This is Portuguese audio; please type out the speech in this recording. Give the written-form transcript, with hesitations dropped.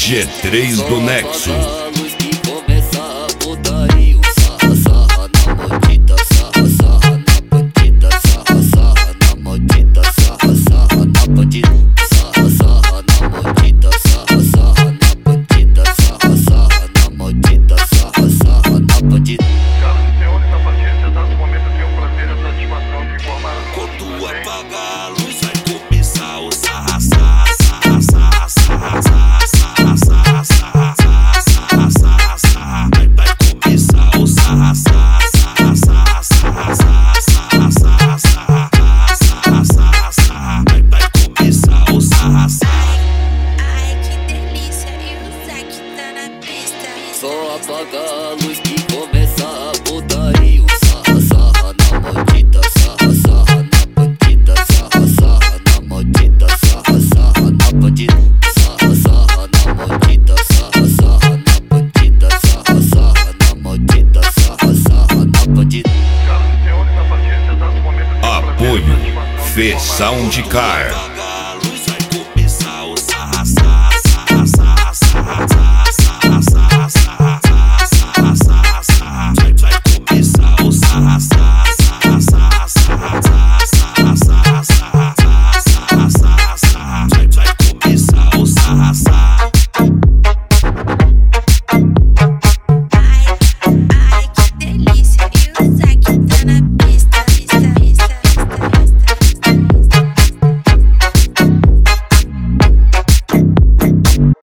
G3 do Nexo. Só apaga a luz que começa a putaria. Sarra, sarra na maldita, sarra, sarra na bandida, sarra, sarra na maldita, sarra, sarra na bandida, sarra, sarra na maldita, sarra, sarra na bandida, sarra, sarra na maldita, sarra, sarra na bandida. Apoio Fê Soundcar.